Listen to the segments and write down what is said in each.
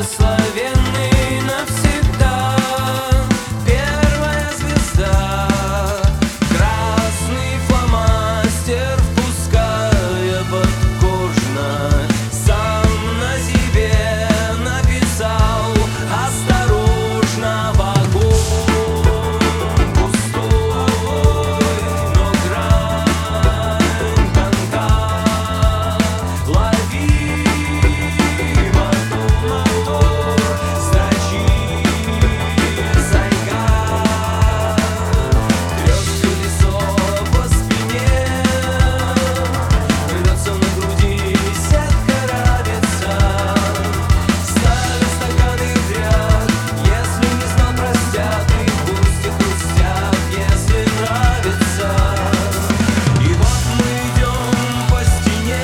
благословенный навсегда. Первая звезда, красный фломастер, впуская подкожно, сам на себе написал осторожно: вагон пустой, но грань тонка. Лови мотор, строчи зайка, трёт колесо по спине, рвётся на груди сетка рабица. Ставят стаканы в ряд, если не знал, простят, и пусть и хрустят, если нравится. И вот мы идем по стене,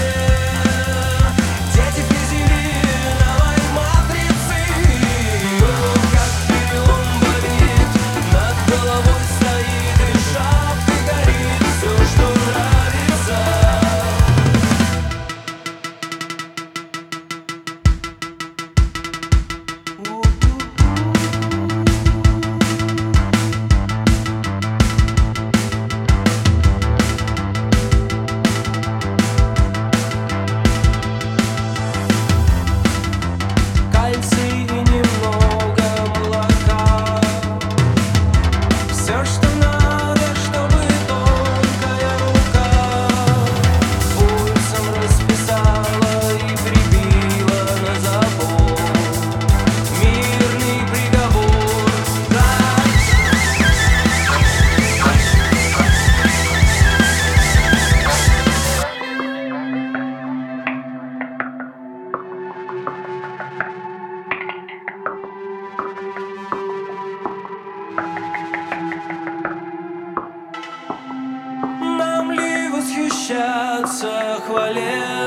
дети флизелиновой матрицы. Как перелом болит, над головой стоит и шапка горит. Все, что нравится. Кальций и немного молока. Все, что надо, чтобы тонкая рука пульсом расписала и прибила на забор мирный приговор. Нам ли восхищаться хвале